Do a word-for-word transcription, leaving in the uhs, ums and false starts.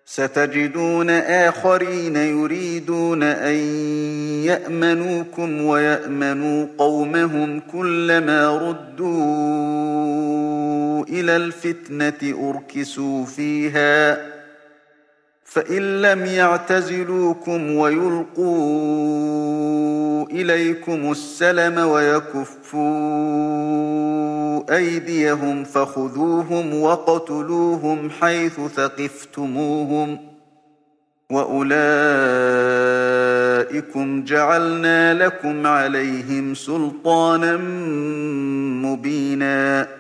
ستجدون آخرين يريدون أن يأمنوكم ويأمنوا قومهم كلما ردوا إلى الفتنة أركسوا فيها فإن لم يعتزلوكم ويلقوا إليكم السلم ويكفوا أيديهم فخذوهم وقتلوهم حيث ثقفتموهم وأولئكم جعلنا لكم عليهم سلطانا مبينا